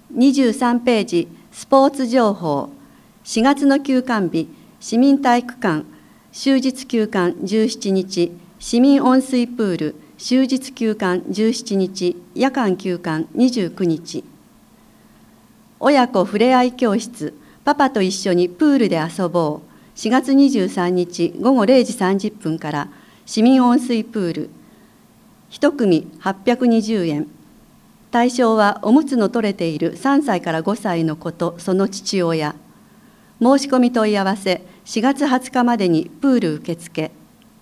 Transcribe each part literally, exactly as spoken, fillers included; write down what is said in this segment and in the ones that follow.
にじゅうさんページ、スポーツ情報。しがつの休館日、市民体育館、終日休館じゅうしちにち、市民温水プール、終日休館じゅうしちにち、夜間休館にじゅうくにち。親子ふれあい教室、パパと一緒にプールで遊ぼう。しがつにじゅうさんにちごごれいじさんじゅっぷんから市民温水プール。いち組はっぴゃくにじゅうえん。対象はおむつの取れているさんさいからごさいの子とその父親。申し込み問い合わせしがつはつかまでにプール受付。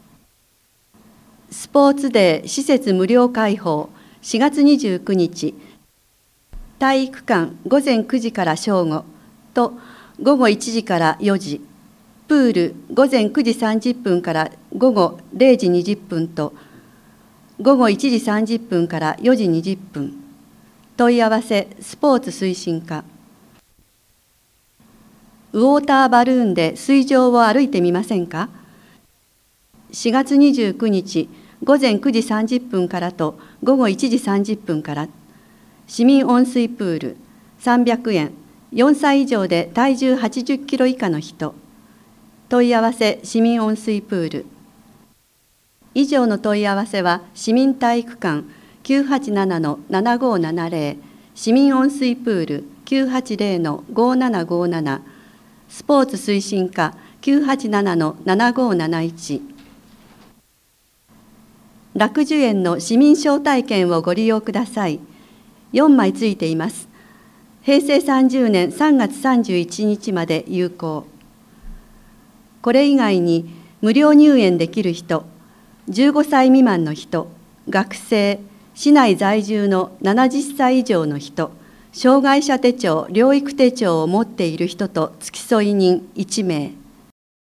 スポーツデー施設無料開放しがつにじゅうくにち。体育館ごぜんくじから正午とごごいちじからよじ。プールごぜんくじさんじゅっぷんからごごれいじにじゅっぷんとごごいちじさんじゅっぷんからよじにじゅっぷん。問い合わせスポーツ推進課。ウォーターバルーンで水上を歩いてみませんか。しがつにじゅうくにちごぜんくじさんじゅっぷんからとごごいちじさんじゅっぷんから。市民温水プールさんびゃくえん。よんさい以上で体重はちじゅっキロ以下の人。問い合わせ市民温水プール。以上の問い合わせは市民体育館 きゅうはちななのななごーななぜろ、市民温水プール きゅうはちぜろのごーななごーなな、スポーツ推進課 きゅうはちななのななごーなないち。楽寿園の市民招待券をご利用ください。よんまいついています。へいせいさんじゅうねんさんがつさんじゅういちにちまで有効。これ以外に無料入園できる人、じゅうごさい未満の人、学生、市内在住のななじゅっさい以上の人、障害者手帳、療育手帳を持っている人と付き添い人いちめい。